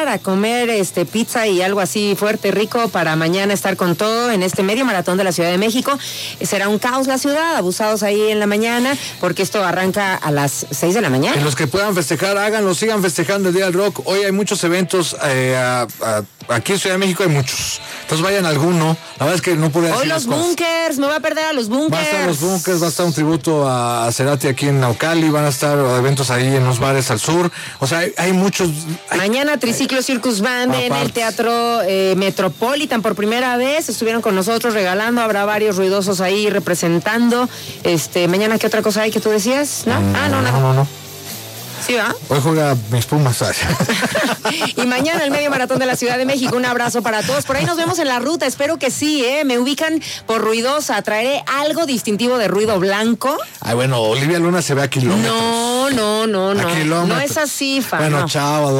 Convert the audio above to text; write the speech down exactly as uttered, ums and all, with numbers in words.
cenar, a comer este pizza y algo así fuerte, rico, para mañana estar con todo en este medio maratón de la Ciudad de México. Será un caos la ciudad, abusados ahí en la mañana, porque esto arranca a las seis de la mañana. Y los que puedan festejar, háganlo, sigan festejando el Día del Rock. Hoy hay muchos eventos, eh, a, a, aquí en Ciudad de México hay muchos. Entonces vayan a alguno. La verdad es que no pude decir. Hoy los bunkers, me voy a perder a los bunkers. Va a estar los bunkers, va a estar un tributo a, a Cerati aquí en Naucali, van a estar eventos ahí en los bares al sur. O sea, hay, hay muchos. Hay, Mañana Triciclo Circus Band en el Teatro eh, Metropolitan por primera vez. Estuvieron con nosotros regalando, habrá varios ruidosos ahí representando. Este, mañana, ¿qué otra cosa hay que tú decías? ¿No? Mm, ah, no, no, no. no, no. Sí, ¿va? Hoy juega mis Pumas. Y mañana el medio maratón de la Ciudad de México. Un abrazo para todos. Por ahí nos vemos en la ruta. Espero que sí, ¿eh? Me ubican por ruidosa. Traeré algo distintivo de ruido blanco. Ay, bueno, Olivia Luna se ve a kilómetros. No, no, no, no. A kilómetros. No es así, Fa. Bueno, no. chao.